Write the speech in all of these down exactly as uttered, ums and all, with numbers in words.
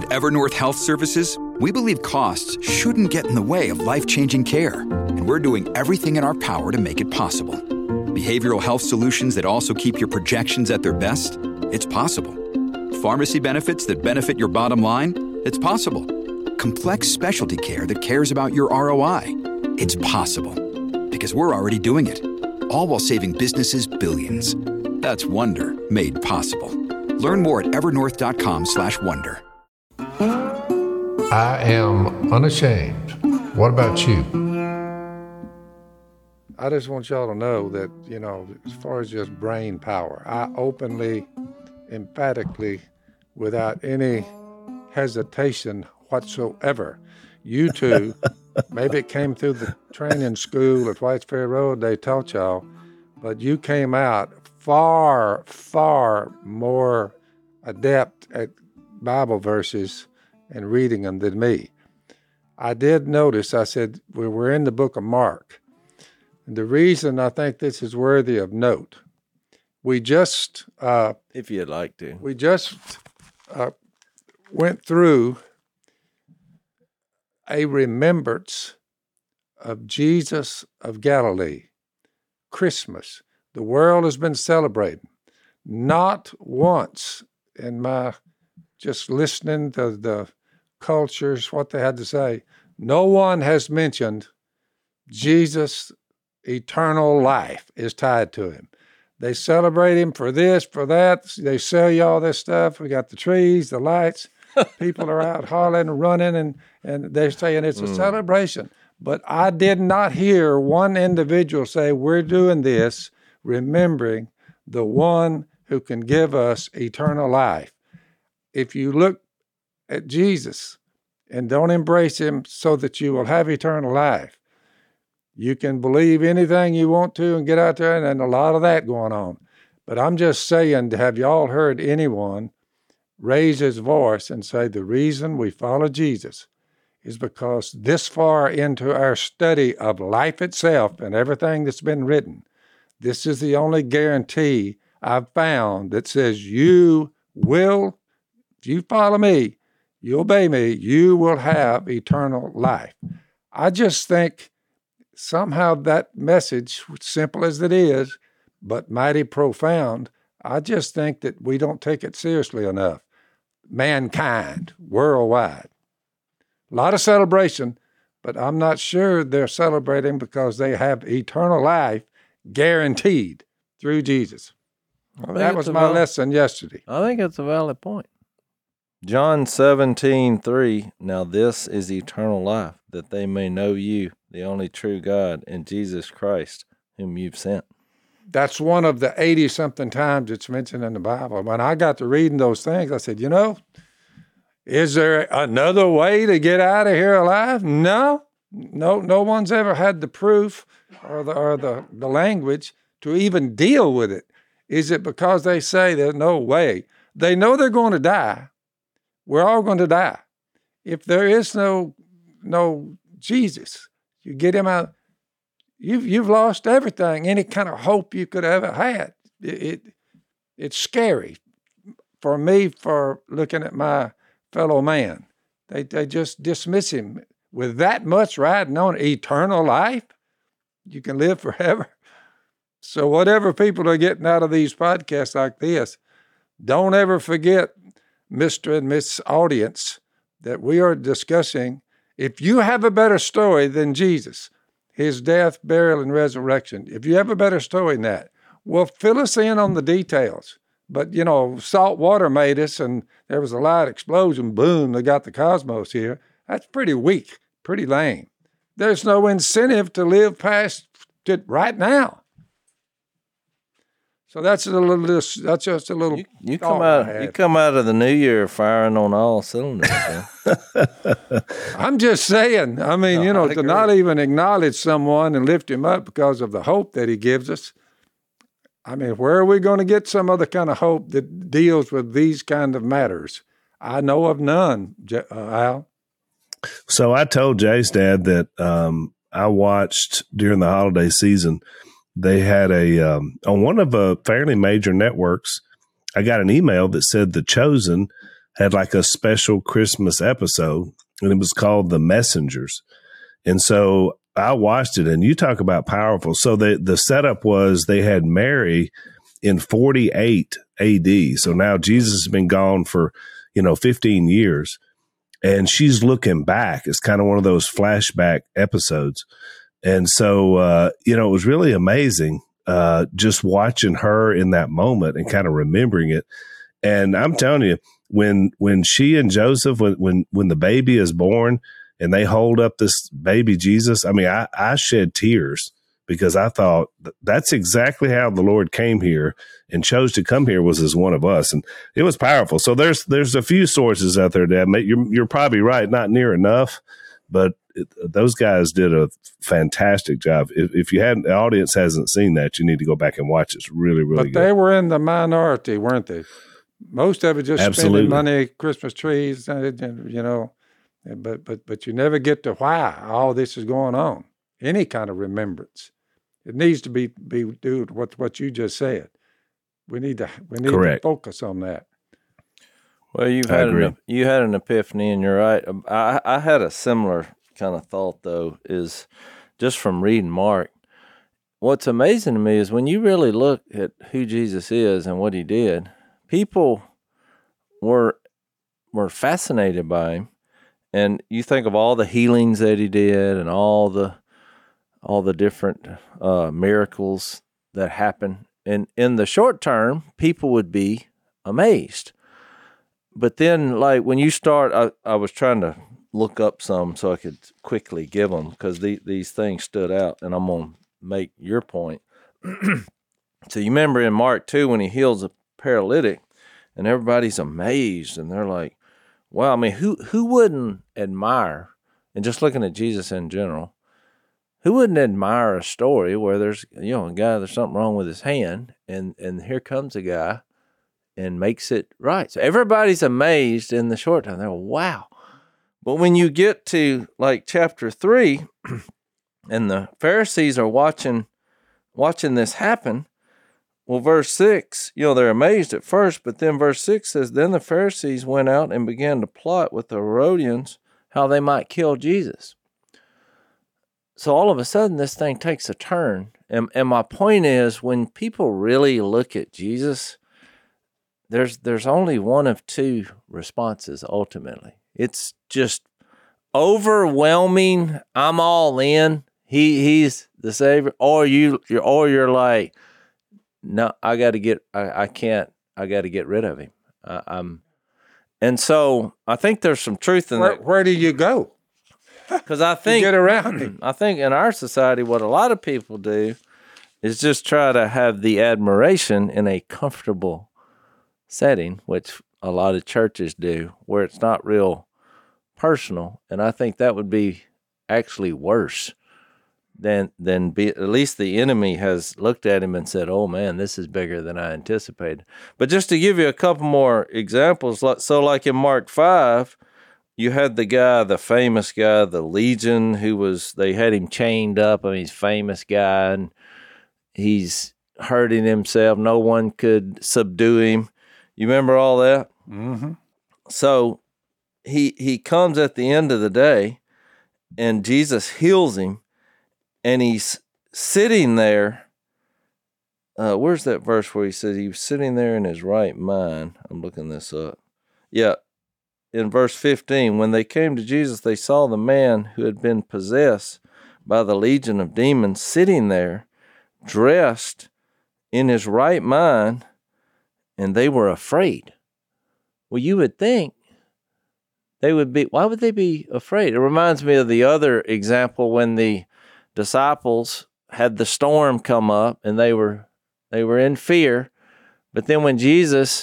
At Evernorth Health Services, we believe costs shouldn't get in the way of life-changing care, and we're doing everything in our power to make it possible. Behavioral health solutions that also keep your projections at their best? It's possible. Pharmacy benefits that benefit your bottom line? It's possible. Complex specialty care that cares about your R O I? It's possible. Because we're already doing it. All while saving businesses billions. That's Wonder made possible. Learn more at evernorth.com slash wonder. I am unashamed. What about you? I just want y'all to know that, you know, as far as just brain power, I openly, emphatically, without any hesitation whatsoever, you two, maybe it came through the training school at Whites Ferry Road, they taught y'all, but you came out far, far more adept at Bible verses and reading them than me. I did notice, I said, we were in the book of Mark. And the reason I think this is worthy of note, we just... Uh, if you'd like to. We just uh, went through a remembrance of Jesus of Galilee, Christmas. The world has been celebrating. Not once in my just listening to the cultures, what they had to say, no one has mentioned Jesus' eternal life is tied to him. They celebrate him for this, for that. They sell you all this stuff. We got the trees, the lights. People are out hollering, running, and, and they're saying it's a mm. celebration. But I did not hear one individual say, we're doing this remembering the one who can give us eternal life. If you look at Jesus and don't embrace him so that you will have eternal life, you can believe anything you want to and get out there, and, and a lot of that going on. But I'm just saying, have y'all heard anyone raise his voice and say the reason we follow Jesus is because this far into our study of life itself and everything that's been written, this is the only guarantee I've found that says you will, if you follow me, you obey me, you will have eternal life. I just think somehow that message, simple as it is, but mighty profound, I just think that we don't take it seriously enough. Mankind, worldwide. A lot of celebration, but I'm not sure they're celebrating because they have eternal life guaranteed through Jesus. That was my valid, lesson yesterday. I think it's a valid point. John seventeen three, now this is eternal life, that they may know you, the only true God, and Jesus Christ, whom you've sent. That's one of the eighty-something times it's mentioned in the Bible. When I got to reading those things, I said, you know, is there another way to get out of here alive? No. No, no one's ever had the proof or the or the, the language to even deal with it. Is it because they say there's no way? They know they're going to die. We're all going to die. If there is no no Jesus, you get him out, you've you've lost everything, any kind of hope you could have ever had. It, it it's scary for me for looking at my fellow man. They they just dismiss him with that much riding on eternal life. You can live forever. So whatever people are getting out of these podcasts like this, don't ever forget, Mister and Miss Audience, that we are discussing, if you have a better story than Jesus, his death, burial, and resurrection, if you have a better story than that, well, fill us in on the details. But, you know, salt water made us, and there was a light explosion, boom, they got the cosmos here. That's pretty weak, pretty lame. There's no incentive to live past it right now. So that's a little. That's just a little. You, you come out. You come out of the new year firing on all cylinders. I'm just saying. I mean, no, you know, to not even acknowledge someone and lift him up because of the hope that he gives us. I mean, where are we going to get some other kind of hope that deals with these kind of matters? I know of none, uh, Al. So I told Jay's dad that um, I watched during the holiday season. They had a, um, on one of the fairly major networks, I got an email that said The Chosen had like a special Christmas episode, and it was called The Messengers. And so I watched it, and you talk about powerful. So the, the setup was they had Mary in forty-eight A D. So now Jesus has been gone for, you know, fifteen years, and she's looking back. It's kind of one of those flashback episodes. And so, uh, you know, it was really amazing uh, just watching her in that moment and kind of remembering it. And I'm telling you, when when she and Joseph, when when, when the baby is born and they hold up this baby Jesus, I mean, I, I shed tears because I thought that's exactly how the Lord came here and chose to come here, was as one of us. And it was powerful. So there's there's a few sources out there, Dad. You're, you're probably right, not near enough, but it, those guys did a fantastic job. If, if you hadn't, the audience hasn't seen that, you need to go back and watch it. It's really, really but good. They were in the minority, weren't they? Most of it just Absolutely. spending money, Christmas trees, you know, but but but you never get to why all this is going on. Any kind of remembrance. It needs to be be do what what you just said. We need to we need Correct. to focus on that. Well, you've I had agree. an you had an epiphany, and you're right. I I had a similar kind of thought though. Is just from reading Mark. What's amazing to me is when you really look at who Jesus is and what he did, people were were fascinated by him, and you think of all the healings that he did and all the all the different uh, miracles that happen. And in the short term, people would be amazed. But then, like, when you start, I, I was trying to look up some so I could quickly give them, because the, these things stood out, and I'm going to make your point. So you remember in Mark two when he heals a paralytic, and everybody's amazed, and they're like, wow, I mean, who, who wouldn't admire, and just looking at Jesus in general, who wouldn't admire a story where there's, you know, a guy, there's something wrong with his hand, and, and here comes a guy and makes it right. So everybody's amazed in the short time. They're like, wow. But when you get to like chapter three, and the Pharisees are watching watching this happen, well, verse six, you know, they're amazed at first, but then verse six says, then the Pharisees went out and began to plot with the Herodians how they might kill Jesus. So all of a sudden, this thing takes a turn. And, and my point is, when people really look at Jesus, there's there's only one of two responses, ultimately. It's just overwhelming, I'm all in, he he's the Savior, or, you, you're, or you're like, no, I got to get, I, I can't, I got to get rid of him. Uh, I'm, and so I think there's some truth in Where, that. where do you go? Because I think get around him. I think in our society, what a lot of people do is just try to have the admiration in a comfortable setting, which a lot of churches do, where it's not real personal. And I think that would be actually worse than than be. At least the enemy has looked at him and said, "Oh man, this is bigger than I anticipated." But just to give you a couple more examples, so like in Mark five. You had the guy, the famous guy, the Legion, who was, they had him chained up. I mean, he's a famous guy, and he's hurting himself. No one could subdue him. You remember all that? Mm-hmm. So he he comes at the end of the day, and Jesus heals him, and he's sitting there. Uh, where's that verse where he says he was sitting there in his right mind? I'm looking this up. Yeah. In verse fifteen, when they came to Jesus, they saw the man who had been possessed by the legion of demons sitting there, dressed in his right mind, and they were afraid. Well, you would think they would be, why would they be afraid? It reminds me of the other example when the disciples had the storm come up, and they were they were in fear, but then when Jesus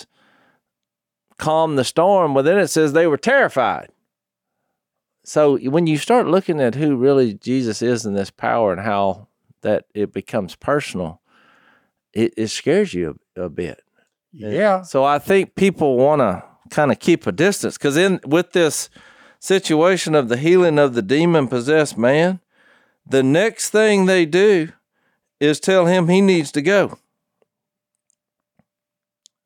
calm the storm, well, then it says they were terrified. So when you start looking at who really Jesus is and this power and how that it becomes personal, it, it scares you a, a bit. Yeah. So I think people want to kind of keep a distance, because in with this situation of the healing of the demon-possessed man, the next thing they do is tell him he needs to go.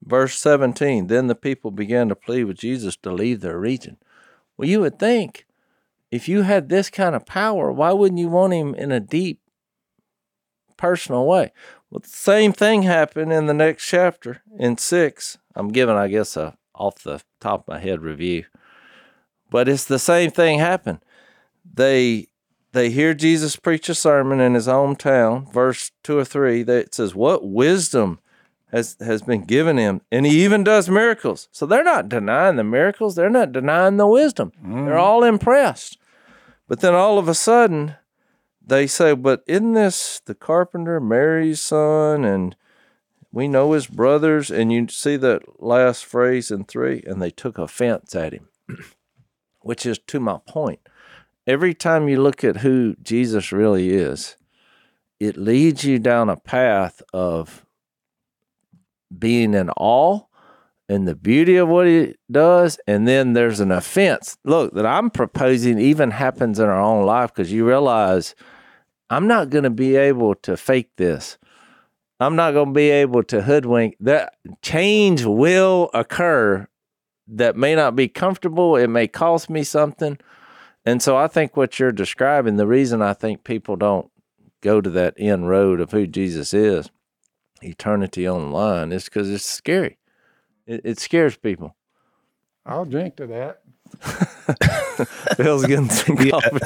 Verse seventeen, then the people began to plead with Jesus to leave their region. Well, you would think if you had this kind of power, why wouldn't you want him in a deep, personal way? Well, the same thing happened in the next chapter, in six. I'm giving, I guess, a off the top of my head review. But it's the same thing happened. They they hear Jesus preach a sermon in his hometown, verse two or three, that it says, what wisdom has, has been given him, and he even does miracles. So they're not denying the miracles, they're not denying the wisdom. Mm. They're all impressed. But then all of a sudden, they say, but isn't this the carpenter, Mary's son, and we know his brothers? And you see that last phrase in three, and they took offense at him, which is to my point. Every time you look at who Jesus really is, it leads you down a path of being in awe and the beauty of what he does, and then there's an offense. Look, that I'm proposing even happens in our own life, because you realize I'm not going to be able to fake this. I'm not going to be able to hoodwink. That change will occur that may not be comfortable. It may cost me something. And so I think what you're describing, the reason I think people don't go to that end road of who Jesus is, eternity on the line, is because it's scary. It, it scares people. I'll drink to that. Bill's getting some coffee.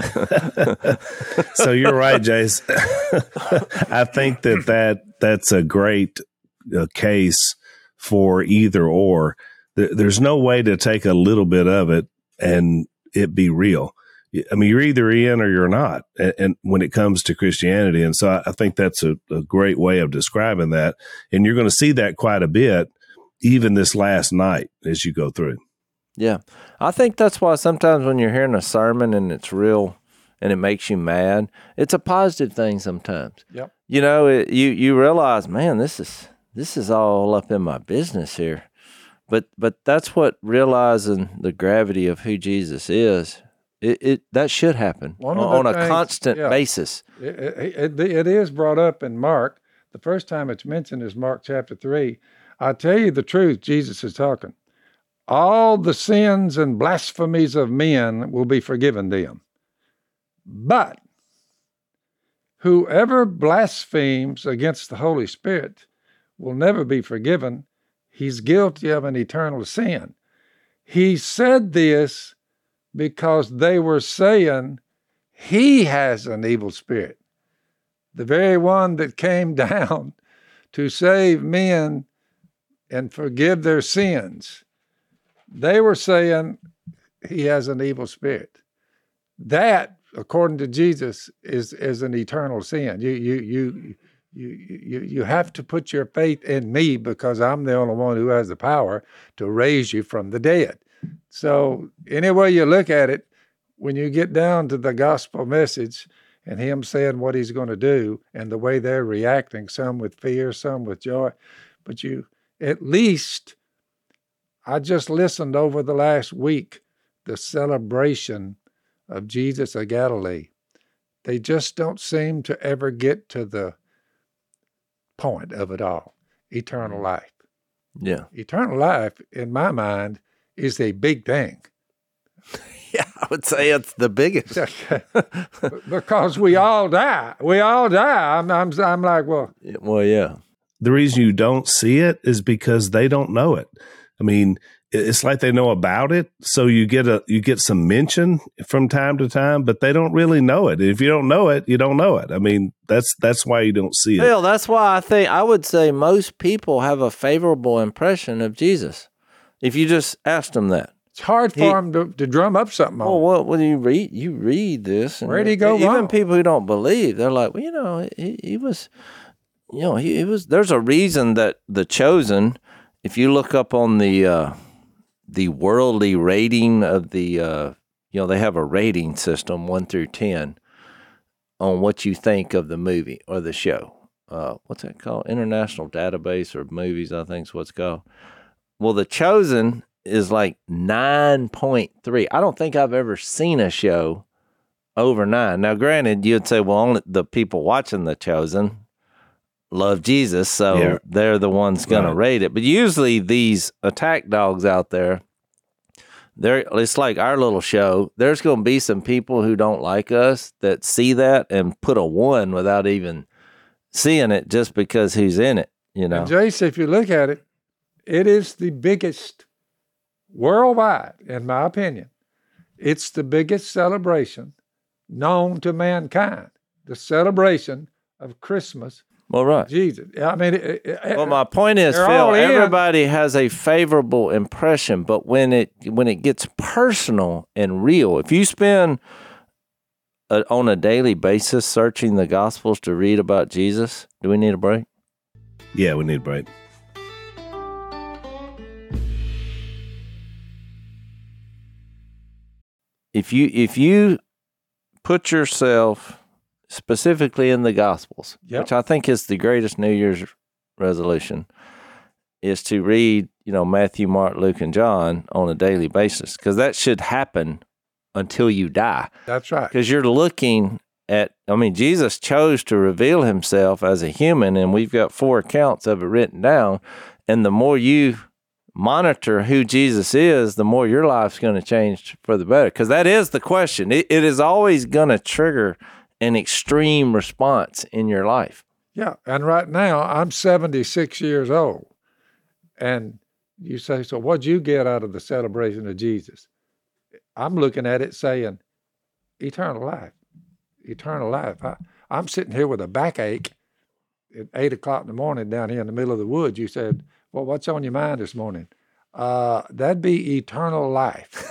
So you're right, Jace. I think that, that that's a great uh, case for either or. There, there's no way to take a little bit of it and it be real. I mean, you're either in or you're not, and, and when it comes to Christianity. And so I, I think that's a, a great way of describing that. And you're going to see that quite a bit, even this last night as you go through. Yeah. I think that's why sometimes when you're hearing a sermon and it's real and it makes you mad, it's a positive thing sometimes. Yep. You know, it, you, you realize, man, this is, this is all up in my business here. But, but that's what realizing the gravity of who Jesus is, it, it that should happen on, on a things, constant yeah, basis. It, it, it is brought up in Mark. The first time it's mentioned is Mark chapter three. I tell you the truth, Jesus is talking. All the sins and blasphemies of men will be forgiven them. But whoever blasphemes against the Holy Spirit will never be forgiven. He's guilty of an eternal sin. He said this because they were saying he has an evil spirit. The very one that came down to save men and forgive their sins. They were saying he has an evil spirit. That, according to Jesus, is, is an eternal sin. You, you, you, you, you, you have to put your faith in me because I'm the only one who has the power to raise you from the dead. So any way you look at it, when you get down to the gospel message and him saying what he's going to do and the way they're reacting, some with fear, some with joy, but you at least... I just listened over the last week, the celebration of Jesus of Galilee. They just don't seem to ever get to the point of it all, eternal life. Yeah. Eternal life, in my mind, is a big thing. Yeah, I would say it's the biggest. Because we all die. We all die. I'm, I'm, I'm like, well. Well, yeah. The reason you don't see it is because they don't know it. I mean, it's like they know about it, so you get a you get some mention from time to time, but they don't really know it. If you don't know it, you don't know it. I mean, that's that's why you don't see it. Well, that's why I think I would say most people have a favorable impression of Jesus. If you just asked them that, it's hard for he, them to, to drum up something. Well, what when you read you read this, and where'd he go even wrong? People who don't believe, they're like, well, you know, he, he was, you know, he, he was. There's a reason that The Chosen. If you look up on the uh, the worldly rating of the, uh, you know, they have a rating system, one through ten, on what you think of the movie or the show. Uh, what's that called? International Database of Movies, I think is what it's called. Well, The Chosen is like nine point three. I don't think I've ever seen a show over nine. Now, granted, you'd say, well, only the people watching The Chosen, love Jesus, so Yeah. they're the ones going Right. to rate it. But usually these attack dogs out there, they're it's like our little show. There's going to be some people who don't like us that see that and put a one without even seeing it just because he's in it, you know. And Jace, if you look at it, it is the biggest worldwide, in my opinion. It's the biggest celebration known to mankind. The celebration of Christmas, Well, right. Jesus. I mean, it, it, Well, my point is, they're Phil, all in. everybody has a favorable impression, but when it when it gets personal and real, if you spend a, on a daily basis searching the Gospels to read about Jesus, do we need a break? Yeah, we need a break. If you if you put yourself specifically in the Gospels, Yep. which I think is the greatest New Year's resolution, is to read, you know, Matthew, Mark, Luke, and John on a daily basis, because that should happen until you die. that's right. Because you're looking at, I mean, Jesus chose to reveal himself as a human, and we've got four accounts of it written down. And the more you monitor who Jesus is, the more your life's going to change for the better. Because that is the question. It, it is always going to trigger an extreme response in your life. Yeah, and right now I'm seventy-six years old, and you say, so what'd you get out of the celebration of Jesus? I'm looking at it saying, eternal life, eternal life. I, I'm sitting here with a backache at eight o'clock in the morning down here in the middle of the woods. You said, well, what's on your mind this morning? Uh, that'd be eternal life.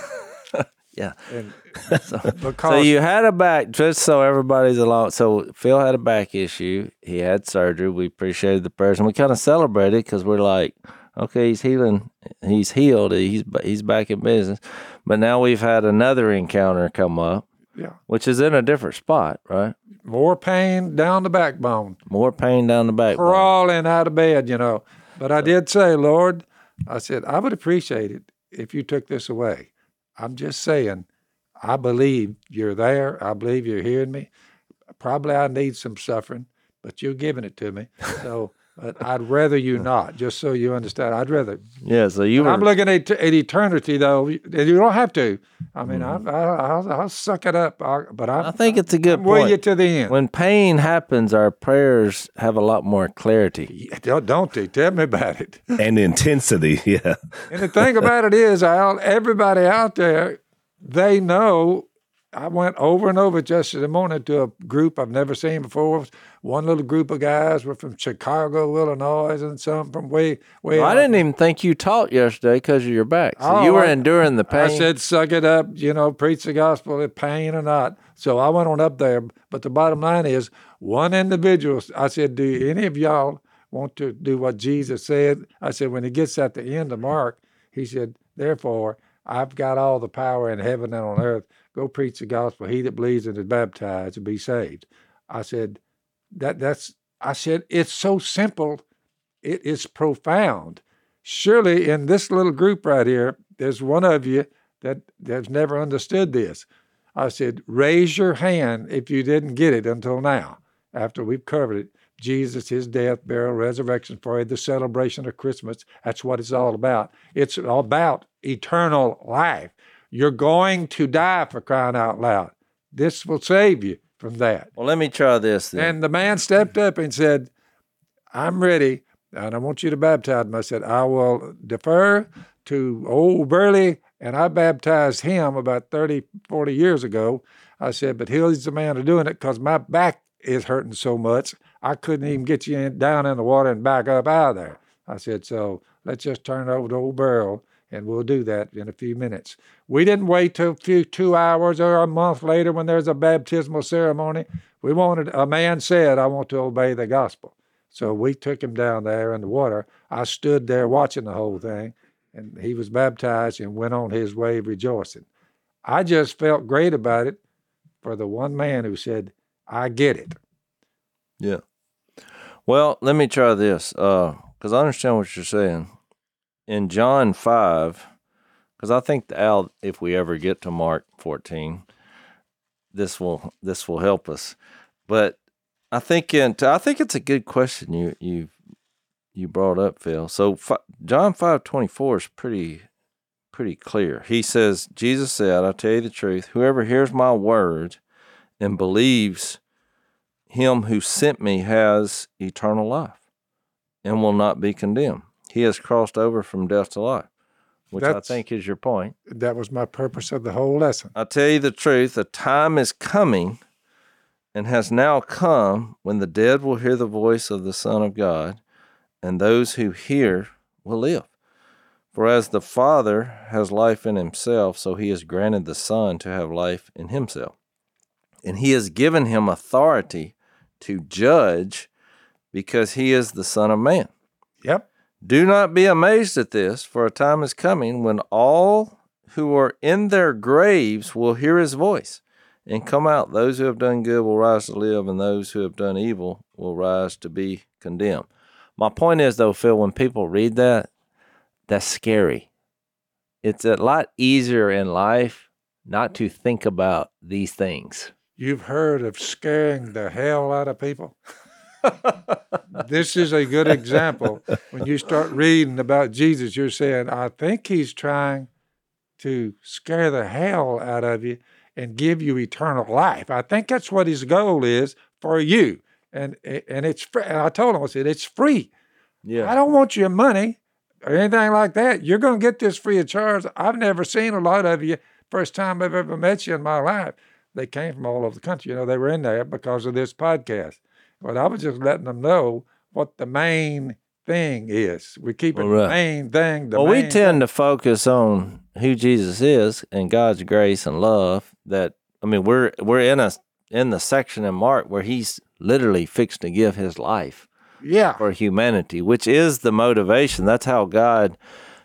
Yeah. And So, because so you had a back, just so everybody's along. So Phil had a back issue. He had surgery. We appreciated the prayers, and we kind of celebrated because we're like, okay, he's healing. He's healed. He's he's back in business. But now we've had another encounter come up, yeah, which is in a different spot, right? more pain down the backbone. More pain down the back. Crawling out of bed, you know. But I did say, Lord, I said, I would appreciate it if you took this away. I'm just saying, I believe you're there. I believe you're hearing me. Probably I need some suffering, but you're giving it to me. So, but I'd rather you not, just so you understand. I'd rather. Yeah, so you But were. I'm looking at, at eternity, though. You don't have to. I mean, I, I, I'll, I'll suck it up. I, but I'm, I think it's a good I'm with point. you to the end. When pain happens, our prayers have a lot more clarity. Yeah, don't, don't they? Tell me about it. And intensity, yeah. And the thing about it is, Al, everybody out there, they know. I went over and over yesterday morning to a group I've never seen before. One little group of guys were from Chicago, Illinois, and some from way, way Well, I out. didn't even think you taught yesterday because of your back. So Oh, you were I- enduring the pain. I said, suck it up, you know, preach the gospel, pain or not. So I went on up there. But the bottom line is, one individual, I said, do any of y'all want to do what Jesus said? I said, when he gets at the end of Mark, he said, therefore, I've got all the power in heaven and on earth. Go preach the gospel. He that believes and is baptized will be saved. I said, that that's, I said, it's so simple. It is profound. Surely in this little group right here, there's one of you that has never understood this. I said, raise your hand if you didn't get it until now, after we've covered it. Jesus, his death, burial, resurrection for you, the celebration of Christmas. That's what it's all about. It's all about eternal life. You're going to die, for crying out loud. This will save you from that. Well, let me try this then. And the man stepped up and said, I'm ready, and I want you to baptize me. I said, I will defer to old Burley, and I baptized him about thirty, forty years ago. I said, but he's the man of doing it because my back is hurting so much, I couldn't even get you in, down in the water and back up out of there. I said, so let's just turn it over to old Burl, and we'll do that in a few minutes. We didn't wait till a few, two hours or a month later when there's a baptismal ceremony. We wanted, a man said, I want to obey the gospel. So we took him down there in the water. I stood there watching the whole thing, and he was baptized and went on his way rejoicing. I just felt great about it for the one man who said, I get it. Yeah. Well, let me try this because I understand what you're saying. In John five, because I think the Al, if we ever get to Mark fourteen, this will this will help us. But I think it, I think it's a good question you you you brought up, Phil. So John five twenty four is pretty pretty clear. He says, Jesus said, "I tell you the truth, whoever hears my word and believes him who sent me has eternal life and will not be condemned. He has crossed over from death to life," which That's, I think is your point. That was my purpose of the whole lesson. I tell you the truth, a time is coming and has now come when the dead will hear the voice of the Son of God, and those who hear will live. For as the Father has life in himself, so he has granted the Son to have life in himself. And he has given him authority to judge because he is the Son of Man. Yep. Do not be amazed at this, for a time is coming when all who are in their graves will hear his voice and come out. Those who have done good will rise to live, and those who have done evil will rise to be condemned. My point is, though, Phil, when people read that, that's scary. It's a lot easier in life not to think about these things. You've heard of scaring the hell out of people? This is a good example. When you start reading about Jesus, you're saying, I think he's trying to scare the hell out of you and give you eternal life. I think that's what his goal is for you. And and it's free. And I told him, I said, it's free. Yeah. I don't want your money or anything like that. You're going to get this free of charge. I've never seen a lot of you. First time I've ever met you in my life. They came from all over the country. You know, they were in there because of this podcast. But I was just letting them know what the main thing is. We keep it right. The main thing. The well, main we tend thing. to focus on who Jesus is and God's grace and love. That I mean, we're we're in a in the section in Mark where he's literally fixed to give his life. Yeah. For humanity, which is the motivation. That's how God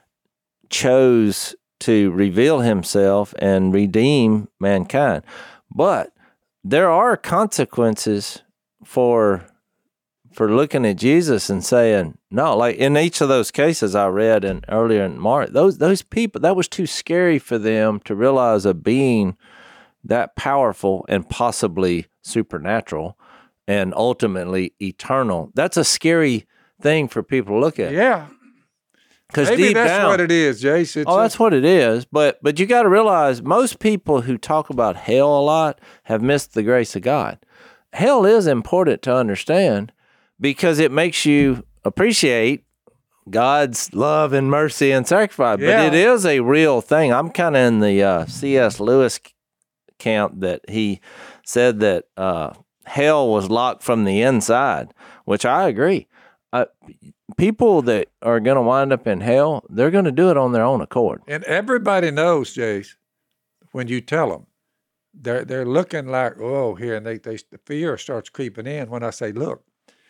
chose to reveal himself and redeem mankind. But there are consequences for for looking at Jesus and saying, no, like in each of those cases I read in earlier in Mark, those those people, that was too scary for them to realize a being that powerful and possibly supernatural and ultimately eternal. That's a scary thing for people to look at. Yeah. Because maybe deep that's down, what it is, Jace. It's oh, a, that's what it is. But but you got to realize most people who talk about hell a lot have missed the grace of God. Hell is important to understand because it makes you appreciate God's love and mercy and sacrifice. Yeah. But it is a real thing. I'm kind of in the uh, C S Lewis camp that he said that uh, hell was locked from the inside, which I agree. Uh, people that are going to wind up in hell, they're going to do it on their own accord. And everybody knows, Jace, when you tell them, they're they're looking like, oh, here, and they, they the fear starts creeping in when I say, look,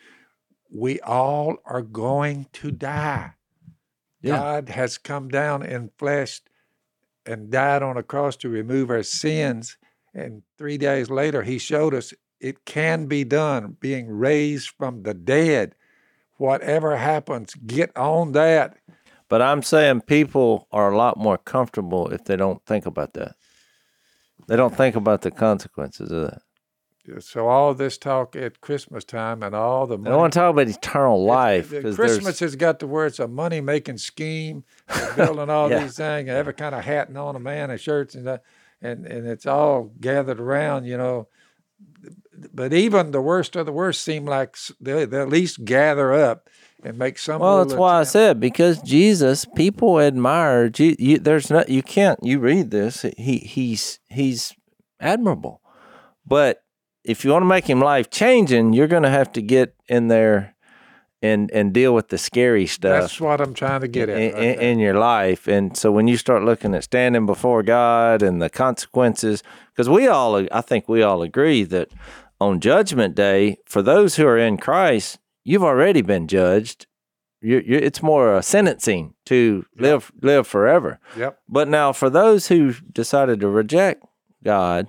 we all are going to die. Yeah. God has come down in flesh and died on a cross to remove our sins. And three days later, he showed us it can be done, being raised from the dead. Whatever happens, get on that. But I'm saying people are a lot more comfortable if they don't think about that. They don't think about the consequences of that. So all this talk at Christmas time and all the money. I don't want to talk about eternal life. It, Christmas has got the word it's a money-making scheme. They're building all yeah. these things, and every kind of hat on a man and shirts, and, that, and and it's all gathered around, you know. But even the worst of the worst seem like they they at least gather up and make some. Well, that's why attempt. I said because Jesus, people admire. You, there's not you can't you read this. He he's he's admirable, but if you want to make him life changing, you're going to have to get in there and and deal with the scary stuff. That's what I'm trying to get at in, right in, in your life. And so when you start looking at standing before God and the consequences, because we all, I think we all agree that on Judgment Day, for those who are in Christ, you've already been judged. You're, you're, it's more a sentencing to yep. live live forever. Yep. But now for those who decided to reject God,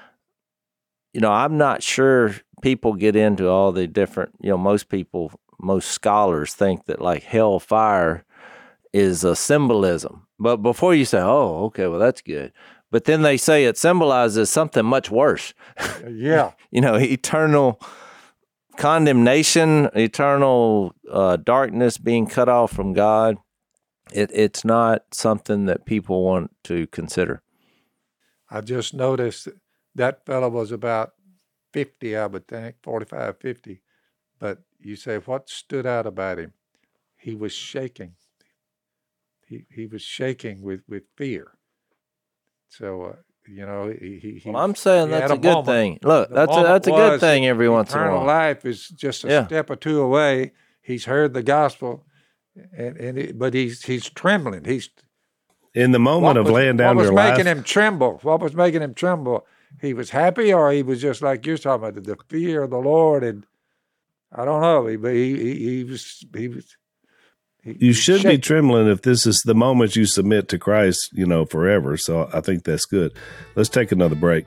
you know, I'm not sure people get into all the different, you know, most people, most scholars think that like hellfire is a symbolism. But before you say, oh, okay, well, that's good. But then they say it symbolizes something much worse. Yeah. You know, eternal condemnation, eternal uh, darkness, being cut off from God, it, it's not something that people want to consider. I just noticed that, that fellow was about fifty, I would think, forty-five, fifty. But you say, what stood out about him? He was shaking. He he was shaking with, with fear. So, uh, you know, he, he, he Well, I'm saying he that's had a, a good moment. thing. Look, The that's a, moment that's a good was thing every once in a Eternal while. life is just a Yeah. step or two away. He's heard the gospel, and, and it, but he's he's trembling. He's In the moment what of was, laying down what was your making life, him tremble? What was making him tremble? He was happy, or he was just like you're talking about, the fear of the Lord, and I don't know. He he he, he was he was. He, you he's should shaking. be trembling if this is the moment you submit to Christ, you know, forever. So I think that's good. Let's take another break.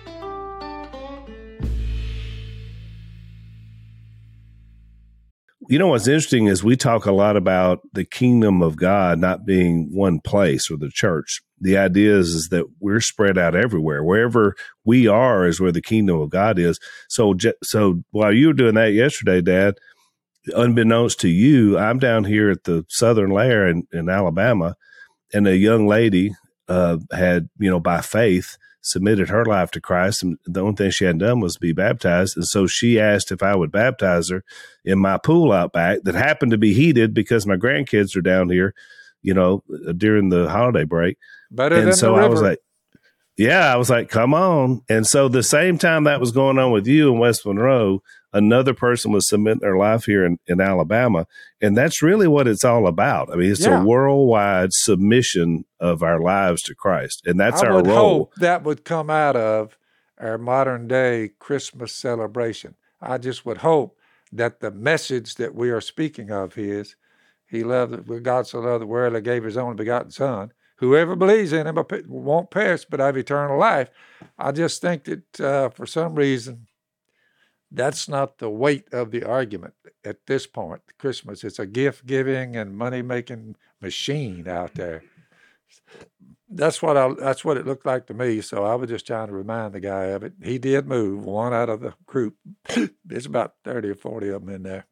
You know, what's interesting is we talk a lot about the kingdom of God not being one place or the church. The idea is, is that we're spread out everywhere. Wherever we are is where the kingdom of God is. So, so while you were doing that yesterday, Dad, unbeknownst to you, I'm down here at the Southern Lair in, in Alabama, and a young lady uh, had, you know, by faith, submitted her life to Christ, and the only thing she hadn't done was be baptized. And so she asked if I would baptize her in my pool out back that happened to be heated because my grandkids are down here, you know, during the holiday break. Better and than so the I river. was like, yeah, I was like, come on. And so the same time that was going on with you in West Monroe, another person was submitting their life here in, in Alabama. And that's really what it's all about. I mean, it's Yeah. a worldwide submission of our lives to Christ. And that's I our would role. hope that would come out of our modern day Christmas celebration. I just would hope that the message that we are speaking of is, he loved, God so loved the world, he gave his only begotten Son. Whoever believes in him won't perish, but have eternal life. I just think that uh, for some reason, that's not the weight of the argument at this point. Christmas, it's a gift-giving and money-making machine out there. That's what I. That's what it looked like to me. So I was just trying to remind the guy of it. He did move one out of the group. There's about thirty or forty of them in there.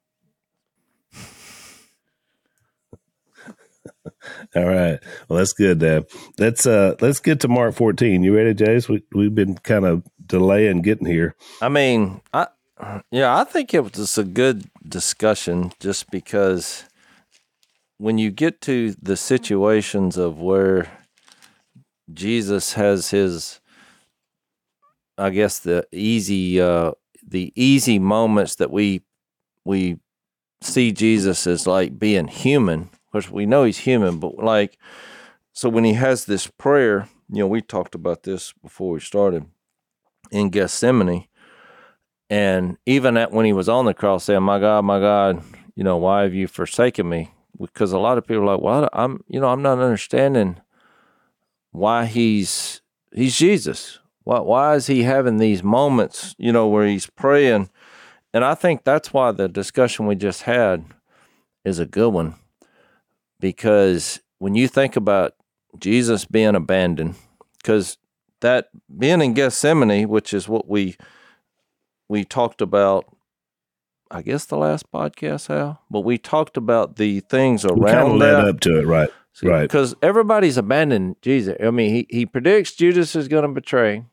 All right. Well, that's good, Dad. Let's uh let's get to Mark fourteen. You ready, Jace? We we've been kind of delaying getting here. I mean, I yeah, I think it was just a good discussion, just because when you get to the situations of where Jesus has his, I guess the easy uh, the easy moments that we we see Jesus as like being human, which we know he's human, but like, so when he has this prayer, you know, we talked about this before we started in Gethsemane, and even at when he was on the cross saying, my God, my God, you know, why have you forsaken me? Because a lot of people are like, well, I'm, you know, I'm not understanding why he's, he's Jesus. Why, why is he having these moments, you know, where he's praying? And I think that's why the discussion we just had is a good one, because when you think about Jesus being abandoned, because that being in Gethsemane, which is what we we talked about, I guess the last podcast, Hal, but we talked about the things around We kind of led that. up to it, right? See, right. Because everybody's abandoned Jesus. I mean, he, he predicts Judas is going to betray,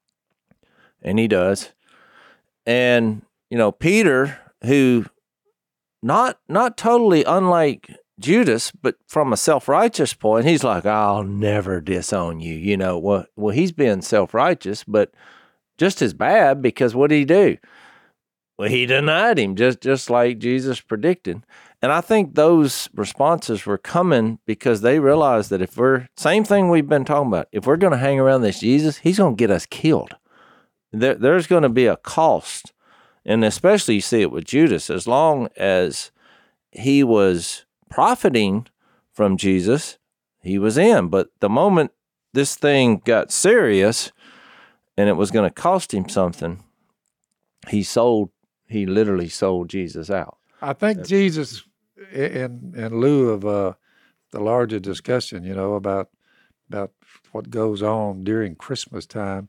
and he does. And, you know, Peter, who not not totally unlike Judas, but from a self-righteous point, he's like, I'll never disown you. You know, well, well, he's being self-righteous, but just as bad, because what did he do? Well, he denied him, just, just like Jesus predicted. And I think those responses were coming because they realized that if we're, same thing we've been talking about, if we're going to hang around this Jesus, he's going to get us killed. There, there's going to be a cost. And especially you see it with Judas, as long as he was profiting from Jesus, he was in. But the moment this thing got serious and it was going to cost him something, he sold, he literally sold Jesus out. I think Jesus, in in lieu of uh, the larger discussion, you know, about about what goes on during Christmas time,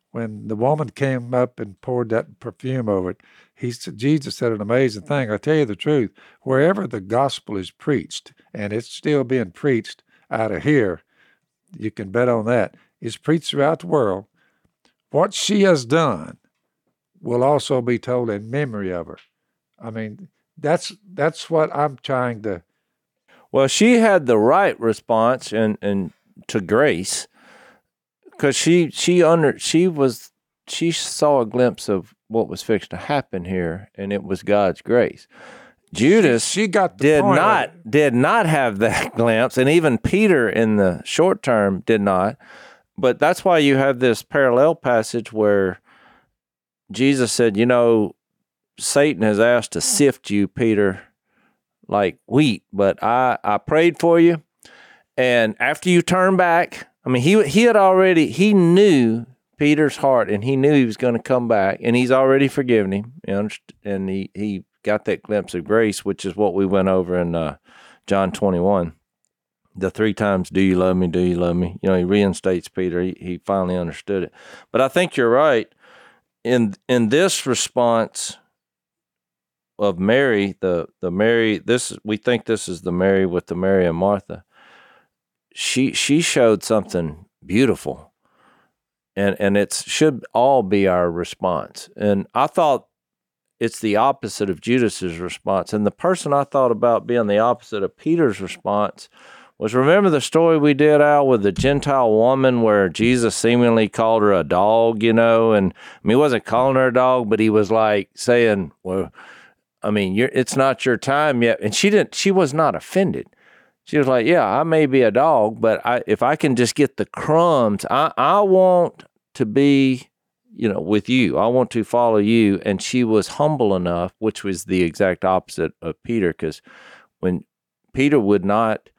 when the woman came up and poured that perfume over it, he said, Jesus said an amazing thing. I tell you the truth, wherever the gospel is preached, and it's still being preached out of here, you can bet on that, it's preached throughout the world, what she has done will also be told in memory of her. I mean, that's that's what I'm trying to... Well, she had the right response and, and to grace, because she she under she was she saw a glimpse of what was fixed to happen here, and it was God's grace. Judas she, she got the did point not did not have that glimpse, and even Peter in the short term did not. But that's why you have this parallel passage where Jesus said, "You know, Satan has asked to sift you, Peter, like wheat, but I I prayed for you, and after you turn back." I mean, he he had already, he knew Peter's heart, and he knew he was going to come back, and he's already forgiven him, and, and he, he got that glimpse of grace, which is what we went over in uh, John twenty-one. The three times, do you love me, do you love me? You know, he reinstates Peter. He, he finally understood it. But I think you're right. In in this response of Mary, the, the Mary, this we think this is the Mary with the Mary and Martha. She she showed something beautiful, and and it should all be our response. And I thought it's the opposite of Judas's response. And the person I thought about being the opposite of Peter's response was, remember the story we did, Al, with the Gentile woman where Jesus seemingly called her a dog, you know? And I mean, he wasn't calling her a dog, but he was like saying, well, I mean, you're, it's not your time yet. And she didn't. She was not offended. She was like, yeah, I may be a dog, but I, if I can just get the crumbs, I, I want to be, you know, with you. I want to follow you. And she was humble enough, which was the exact opposite of Peter, because when Peter would not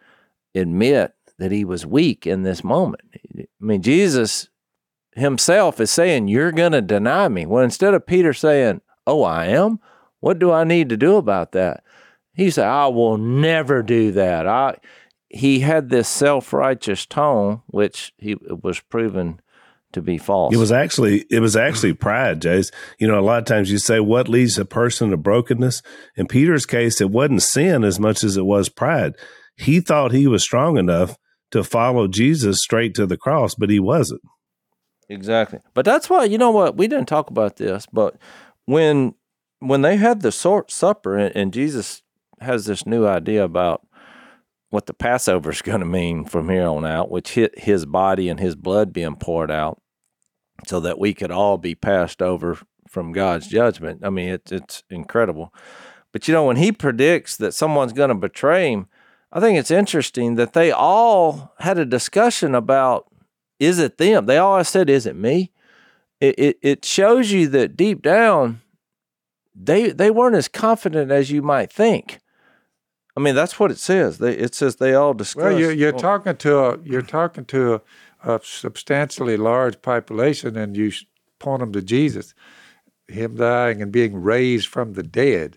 admit that he was weak in this moment. I mean, Jesus himself is saying, you're going to deny me. Well, instead of Peter saying, oh, I am? What do I need to do about that? He said, I will never do that. I, he had this self-righteous tone, which he was proven to be false. It was actually, it was actually pride, Jace. You know, a lot of times you say, what leads a person to brokenness? In Peter's case, it wasn't sin as much as it was pride. He thought he was strong enough to follow Jesus straight to the cross, but he wasn't. Exactly. But that's why, you know what, we didn't talk about this, but when when they had the supper and, and Jesus has this new idea about what the Passover is going to mean from here on out, which hit his body and his blood being poured out so that we could all be passed over from God's judgment. I mean, it, it's incredible. But, you know, when he predicts that someone's going to betray him, I think it's interesting that they all had a discussion about, is it them? They all said, is it me? It, it, it shows you that deep down, they they weren't as confident as you might think. I mean, that's what it says. They, it says they all discussed. Well, you're, you're talking to a you're talking to a, a substantially large population, and you point them to Jesus, him dying and being raised from the dead.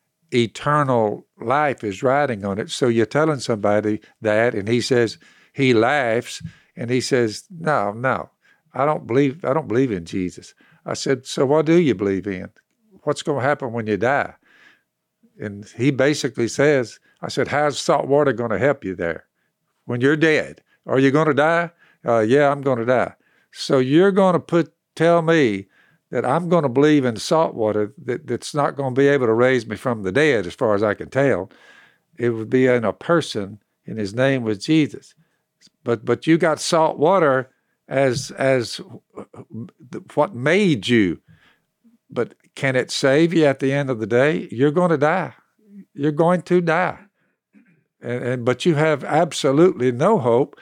Eternal life is riding on it. So you're telling somebody that, and he says, he laughs, and he says, no, no, I don't believe. I don't believe in Jesus. I said, so what do you believe in? What's going to happen when you die? And he basically says, I said, how's salt water going to help you there? When you're dead, are you going to die? Uh, yeah, I'm going to die. So you're going to put tell me that I'm going to believe in salt water that, that's not going to be able to raise me from the dead, as far as I can tell. It would be in a person, and his name was Jesus. But but you got salt water as as what made you. But can it save you at the end of the day? You're going to die. You're going to die. And, and but you have absolutely no hope.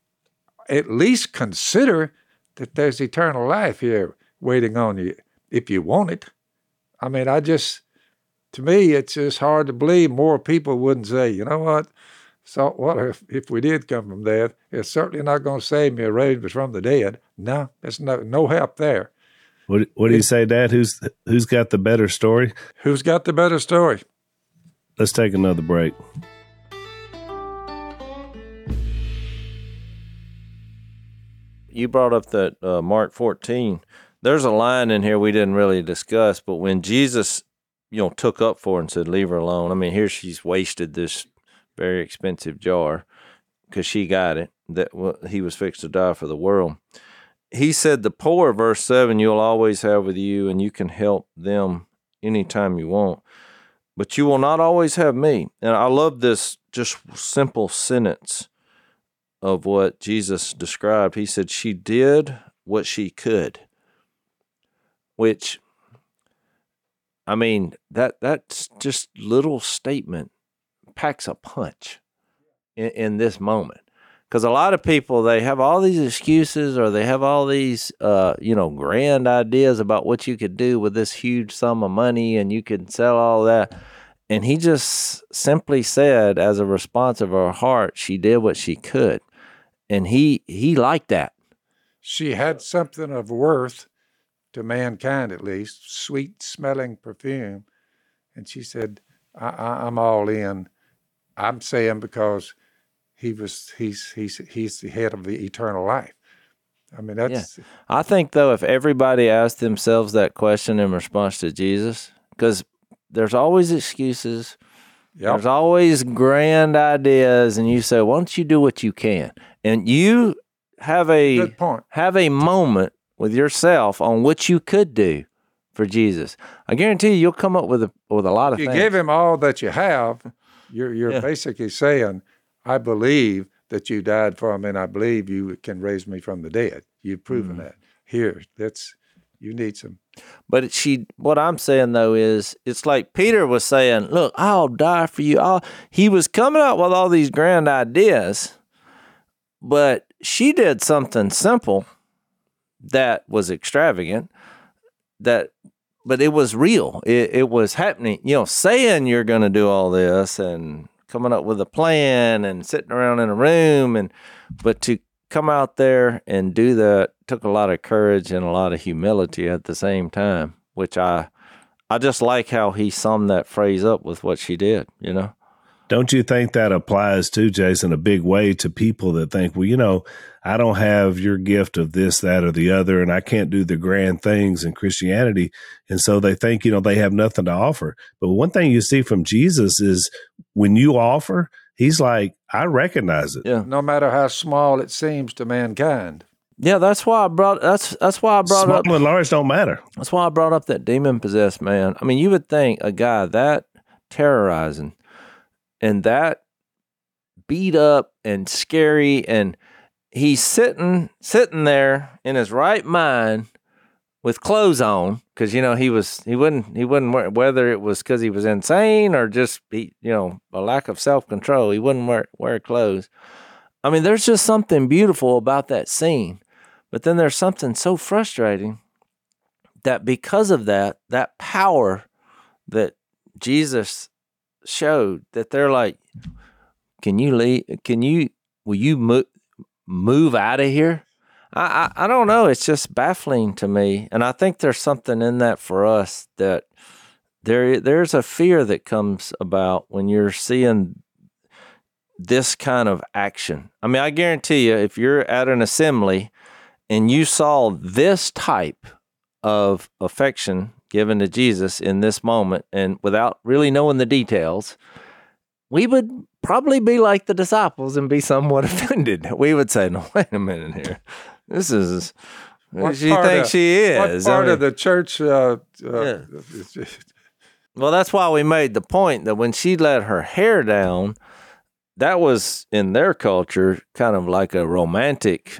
At least consider that there's eternal life here waiting on you if you want it. I mean, I just, to me, it's just hard to believe more people wouldn't say, you know what, salt water, if, if we did come from death, it's certainly not going to save me or raise me from the dead. No, there's no, no help there. What, what do you say, Dad? Who's who's got the better story? Who's got the better story? Let's take another break. you brought up that uh, Mark fourteen. There's a line in here we didn't really discuss, but when Jesus, you know, took up for her and said, "Leave her alone." I mean, here she's wasted this very expensive jar because she got it. That well, he was fixed to die for the world. He said, "The poor," verse seven, "you'll always have with you, and you can help them anytime you want. But you will not always have me." And I love this just simple sentence of what Jesus described. He said, she did what she could, which, I mean, that that's just little statement packs a punch in, in this moment. Because a lot of people, they have all these excuses or they have all these, uh, you know, grand ideas about what you could do with this huge sum of money and you could sell all that. And he just simply said, as a response of her heart, she did what she could. And he he liked that. She had something of worth to mankind, at least, sweet-smelling perfume. And she said, I, I, I'm all in. I'm saying because he was he's he's he's the head of the eternal life. I mean, that's... Yeah. I think, though, if everybody asked themselves that question in response to Jesus, because there's always excuses, Yep. there's always grand ideas, and you say, why don't you do what you can? And you have a Good point. have a moment with yourself on what you could do for Jesus. I guarantee you, you'll come up with a with a lot of If you things. give him all that you have, you're you're Yeah. basically saying, I believe that you died for me, and I believe you can raise me from the dead. You've proven Mm-hmm. that. Here, that's you need some. But she, what I'm saying though is, it's like Peter was saying, "Look, I'll die for you." I'll, he was coming up with all these grand ideas, but she did something simple that was extravagant. That, but it was real. It, it was happening. You know, saying you're going to do all this and coming up with a plan and sitting around in a room, and but to come out there and do that took a lot of courage and a lot of humility at the same time, which I I just like how he summed that phrase up with what she did, you know? Don't you think that applies too, Jason, a big way to people that think, well, you know, I don't have your gift of this, that, or the other, and I can't do the grand things in Christianity. And so they think, you know, they have nothing to offer. But one thing you see from Jesus is when you offer, he's like, I recognize it. Yeah. No matter how small it seems to mankind. Yeah, that's why I brought that's that's why I brought Small up and large don't matter. That's why I brought up that demon-possessed man. I mean, you would think a guy that terrorizing and that beat up and scary, and he's sitting sitting there in his right mind with clothes on, because you know he was he wouldn't he wouldn't wear, whether it was because he was insane or just he, you know a lack of self-control, he wouldn't wear wear clothes. I mean, there's just something beautiful about that scene, but then there's something so frustrating that because of that, that power that Jesus showed, that they're like, can you leave? Can you, will you move, move out of here? I, I, I don't know. It's just baffling to me. And I think there's something in that for us, that there there's a fear that comes about when you're seeing this kind of action. I mean, I guarantee you, if you're at an assembly and you saw this type of affection given to Jesus in this moment, and without really knowing the details, we would probably be like the disciples and be somewhat offended. We would say, no, wait a minute here. This is, What she part thinks of- she is. What I part mean, of the church? Uh, uh, Yeah. well, that's why we made the point that when she let her hair down, that was in their culture kind of like a romantic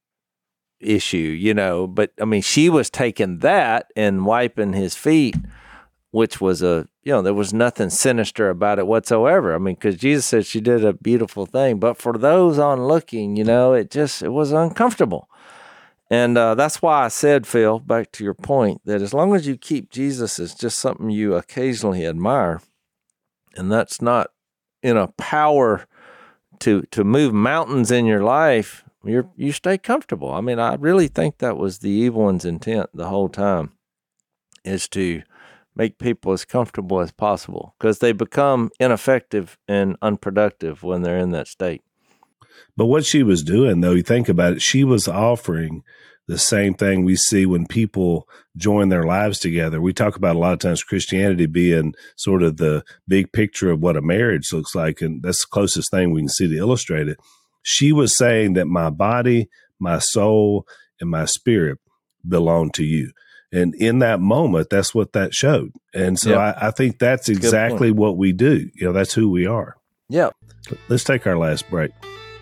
issue, you know. But I mean, she was taking that and wiping his feet, which was a, you know, there was nothing sinister about it whatsoever. I mean, because Jesus said she did a beautiful thing. But for those on looking, you know, it just, it was uncomfortable. And uh, that's why I said, Phil, back to your point, that as long as you keep Jesus as just something you occasionally admire, and that's not in a power to to move mountains in your life, you you stay comfortable. I mean, I really think that was the evil one's intent the whole time, is to make people as comfortable as possible, because they become ineffective and unproductive when they're in that state. But what she was doing, though, you think about it, she was offering the same thing we see when people join their lives together. We talk about a lot of times Christianity being sort of the big picture of what a marriage looks like, and that's the closest thing we can see to illustrate it. She was saying that my body, my soul, and my spirit belong to you. And in that moment, that's what that showed. And so yep. I, I think that's exactly what we do. You know, that's who we are. Yeah. Let's take our last break.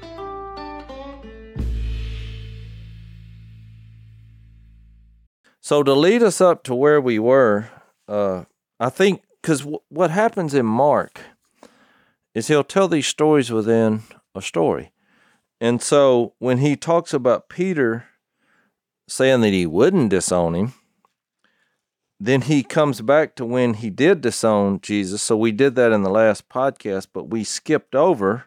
So to lead us up to where we were, uh, I think, because w- what happens in Mark is he'll tell these stories within a story. And so when he talks about Peter saying that he wouldn't disown him, then he comes back to when he did disown Jesus. So we did that in the last podcast, but we skipped over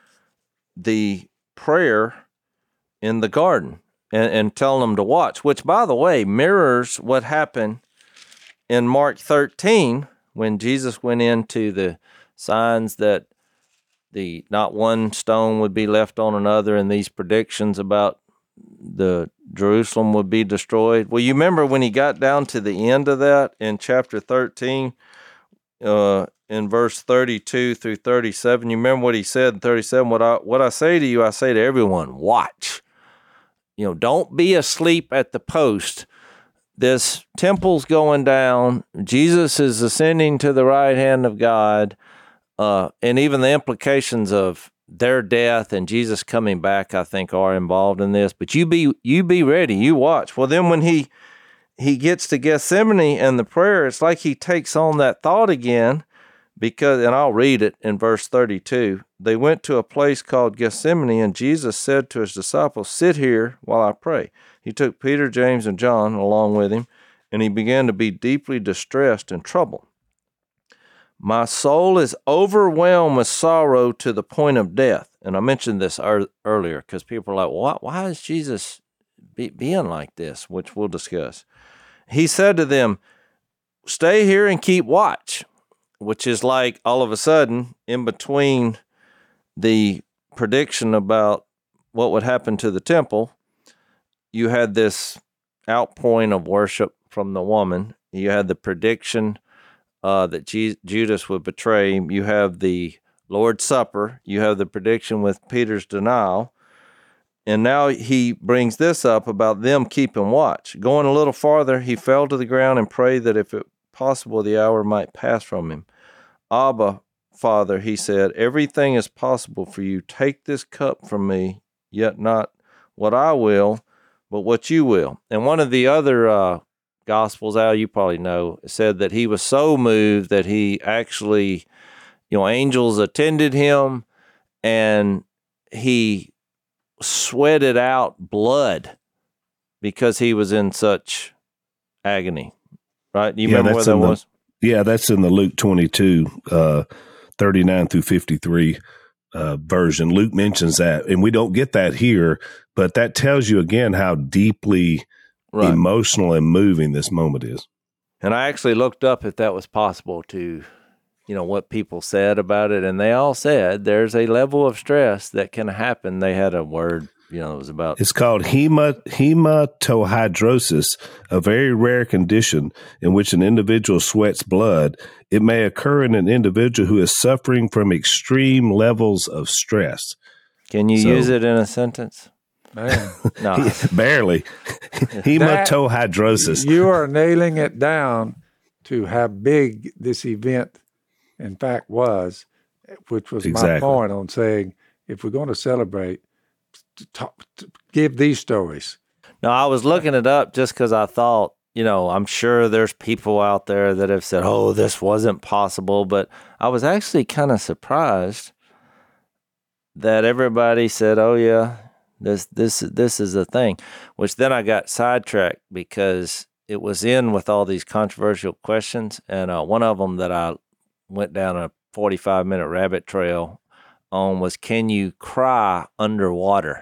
the prayer in the garden. And, and telling them to watch, which, by the way, mirrors what happened in Mark thirteen when Jesus went into the signs that the not one stone would be left on another, and these predictions about the Jerusalem would be destroyed. Well, you remember when he got down to the end of that in chapter thirteen, uh, in verse thirty-two through thirty-seven. You remember what he said in thirty-seven? What I what I say to you, I say to everyone: watch. You know, don't be asleep at the post. This temple's going down. Jesus is ascending to the right hand of God. Uh, and even the implications of their death and Jesus coming back, I think, are involved in this. But you be you be ready. You watch. Well, then when he he gets to Gethsemane and the prayer, it's like he takes on that thought again. Because, and I'll read it in verse thirty-two, they went to a place called Gethsemane, and Jesus said to his disciples, sit here while I pray. He took Peter, James, and John along with him, and he began to be deeply distressed and troubled. My soul is overwhelmed with sorrow to the point of death. And I mentioned this er- earlier because people are like, why, why is Jesus be- being like this, which we'll discuss. He said to them, stay here and keep watch. Which is like all of a sudden, in between the prediction about what would happen to the temple, you had this outpouring of worship from the woman. You had the prediction uh, that G- Judas would betray him. You have the Lord's Supper. You have the prediction with Peter's denial. And now he brings this up about them keeping watch. Going a little farther, he fell to the ground and prayed that if it possible, the hour might pass from him. Abba, Father, he said, everything is possible for you. Take this cup from me, yet not what I will, but what you will. And one of the other uh, Gospels, Al, you probably know, said that he was so moved that he actually, you know, angels attended him, and he sweated out blood because he was in such agony. Right? You yeah, remember where that the, was? Yeah, that's in the Luke twenty-two, uh, thirty-nine through fifty-three uh, version. Luke mentions that, and we don't get that here, but that tells you again how deeply right. emotional and moving this moment is. And I actually looked up if that was possible to, you know, what people said about it, and they all said there's a level of stress that can happen. They had a word. You know, it was about. It's called hema, hematohydrosis, a very rare condition in which an individual sweats blood. It may occur in an individual who is suffering from extreme levels of stress. Can you so, use it in a sentence? Man. No. Barely. Hematohydrosis. That, you are nailing it down to how big this event, in fact, was, which was exactly. my point on saying if we're going to celebrate, To talk, to give these stories. No, I was looking it up just because I thought, you know, I'm sure there's people out there that have said, oh, this wasn't possible. But I was actually kind of surprised that everybody said, oh, yeah, this this this is a thing, which then I got sidetracked because it was in with all these controversial questions. And uh, one of them that I went down a forty-five minute rabbit trail on was, can you cry underwater?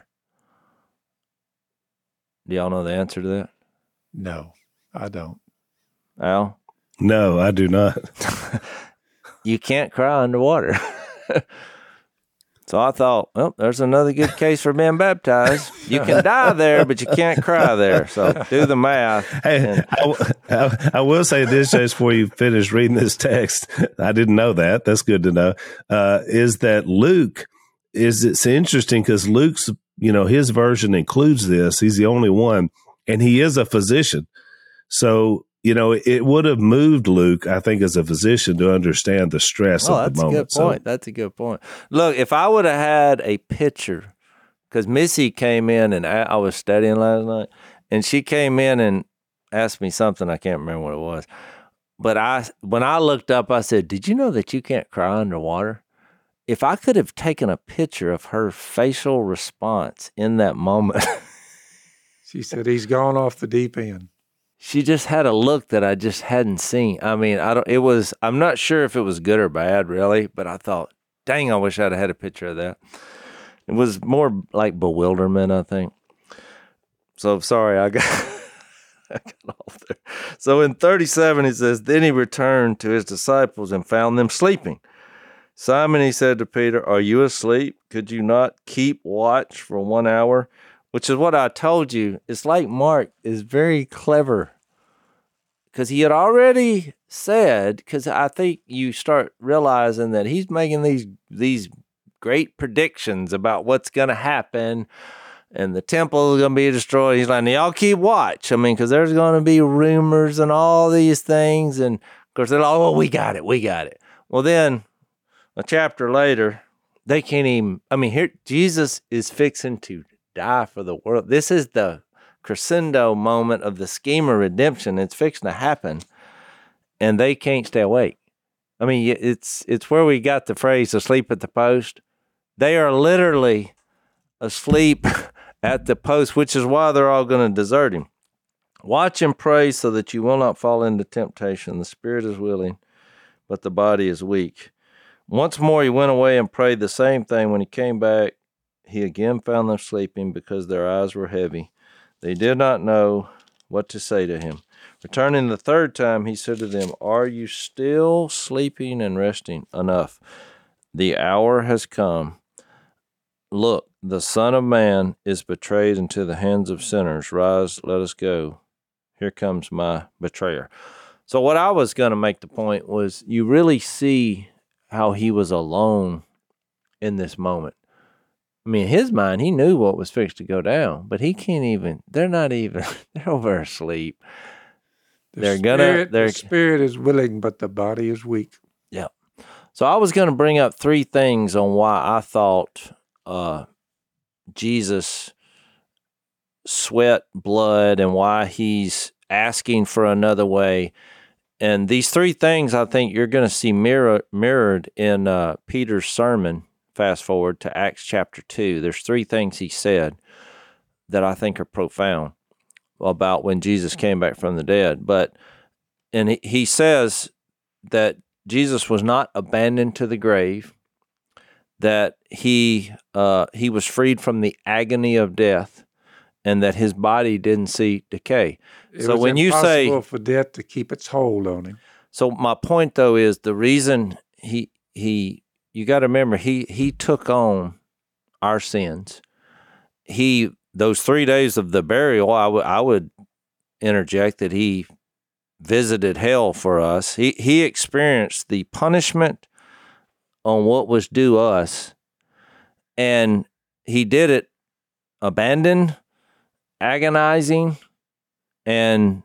Do y'all know the answer to that? No, I don't. Al? No, I do not. You can't cry underwater. So I thought, well, there's another good case for being baptized. You can die there, but you can't cry there. So do the math. Hey, And, I, I, I will say this just before you finish reading this text. I didn't know that. That's good to know. Uh, is that Luke is it's interesting because Luke's, you know, his version includes this. He's the only one, and he is a physician. So, you know, it would have moved Luke, I think, as a physician to understand the stress oh, of the moment. That's a good point. So, that's a good point. Look, if I would have had a picture, because Missy came in and I, I was studying last night, and she came in and asked me something. I can't remember what it was. But I, when I looked up, I said, did you know that you can't cry underwater? If I could have taken a picture of her facial response in that moment. She said, he's gone off the deep end. She just had a look that I just hadn't seen. I mean, I don't, it was, I'm not sure if it was good or bad, really, but I thought, dang, I wish I'd have had a picture of that. It was more like bewilderment, I think. So sorry, I got, I got off there. So in thirty-seven, it says, then he returned to his disciples and found them sleeping. Simon, he said to Peter, are you asleep? Could you not keep watch for one hour? Which is what I told you. It's like Mark is very clever because he had already said, because I think you start realizing that he's making these these great predictions about what's going to happen and the temple is going to be destroyed. He's like, y'all keep watch. I mean, because there's going to be rumors and all these things. And of course, they're like, oh, we got it. We got it. Well, then a chapter later, they can't even, I mean, here, Jesus is fixing to die for the world. This is the crescendo moment of the scheme of redemption. It's fixing to happen, and they can't stay awake. I mean, it's it's where we got the phrase "asleep at the post." They are literally asleep at the post, which is why they're all going to desert him. Watch and pray so that you will not fall into temptation. The spirit is willing, but the body is weak. Once more he went away and prayed the same thing. When he came back, he again found them sleeping because their eyes were heavy. They did not know what to say to him. Returning the third time, he said to them, are you still sleeping and resting? Enough. The hour has come. Look, the Son of Man is betrayed into the hands of sinners. Rise, let us go. Here comes my betrayer. So what I was going to make the point was you really see how he was alone in this moment. I mean, in his mind, he knew what was fixed to go down, but he can't even, they're not even, they're over asleep. The they're spirit, gonna, they're, the spirit is willing, but the body is weak. Yeah. So I was going to bring up three things on why I thought uh, Jesus sweat blood and why he's asking for another way. And these three things I think you're going to see mirror, mirrored in uh, Peter's sermon. Fast forward to Acts chapter two. There's three things he said that I think are profound about when Jesus came back from the dead. But, and he, he says that Jesus was not abandoned to the grave, that he uh, he was freed from the agony of death, and that his body didn't see decay. It so was when you say impossible for death to keep its hold on him. So my point though is the reason he he you got to remember he he took on our sins. He those three days of the burial, I would I would interject that he visited hell for us. He he experienced the punishment on what was due us, and he did it abandoned, agonizing, and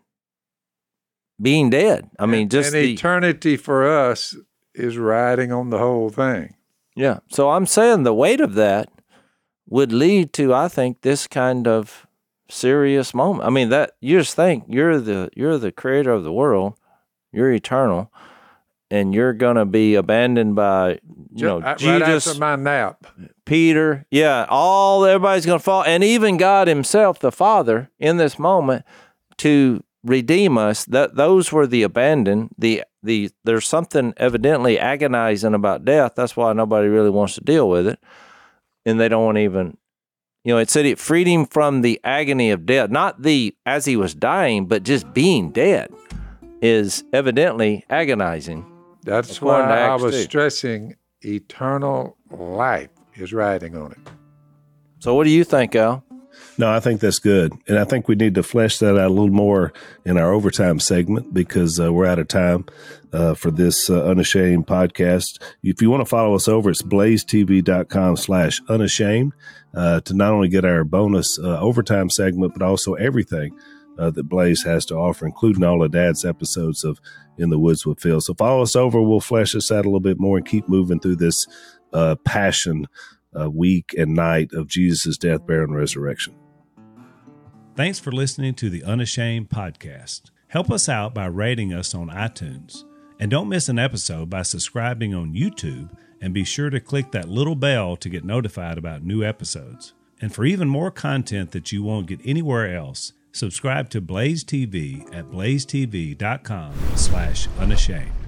being dead. I mean, just and the eternity for us is riding on the whole thing. Yeah. So I'm saying the weight of that would lead to, I think, this kind of serious moment. I mean, that you just think you're the you're the creator of the world, you're eternal, and you're gonna be abandoned by you know right Jesus, after my nap. Peter, yeah, all everybody's gonna fall, and even God Himself, the Father, in this moment to redeem us. That those were the abandoned. The the there's something evidently agonizing about death. That's why nobody really wants to deal with it, and they don't want to even. You know, it said it freed him from the agony of death, not the as he was dying, but just being dead is evidently agonizing. That's why I was stressing eternal life. is riding on it. So what do you think, Al? No, I think that's good. And I think we need to flesh that out a little more in our overtime segment because uh, we're out of time uh, for this uh, Unashamed podcast. If you want to follow us over, it's blazetv.com slash unashamed uh, to not only get our bonus uh, overtime segment, but also everything uh, that Blaze has to offer, including all of Dad's episodes of In the Woods with Phil. So follow us over. We'll flesh this out a little bit more and keep moving through this uh, passion uh, week and night of Jesus' death, burial, and resurrection. Thanks for listening to the Unashamed podcast. Help us out by rating us on iTunes. And don't miss an episode by subscribing on YouTube, and be sure to click that little bell to get notified about new episodes. And for even more content that you won't get anywhere else, subscribe to Blaze T V at blazetv.com slash unashamed.